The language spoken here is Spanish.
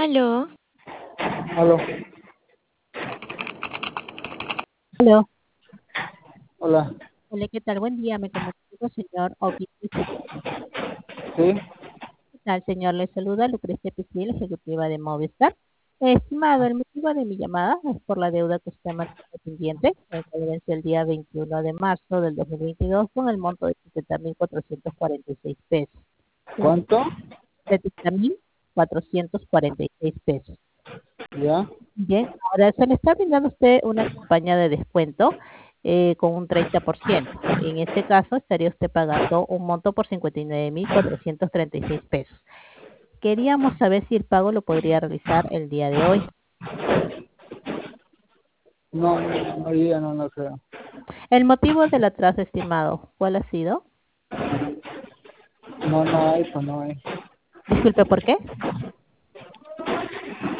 Aló, Aló, Aló. hola, Hola, ¿qué tal? Buen día, me comunico con el señor Obi. ¿Qué sí, tal, señor? Le saluda Lucrecia Pisil, ejecutiva de Movistar. Estimado, el motivo de mi llamada es por la deuda que usted mantiene pendiente, que vence el día 21 de marzo del 2022 con el monto de 70.446 pesos. Señor, ¿cuánto? 70.446 pesos. Ya, Bien, ahora se le está brindando a usted una campaña de descuento con un 30%. En este caso, estaría usted pagando un monto por 59.436 pesos. Queríamos saber si el pago lo podría realizar el día de hoy. no, hoy día no, no creo. El motivo del atraso, estimado, ¿cuál ha sido? No, no hay, pues no hay. Disculpe, ¿por qué?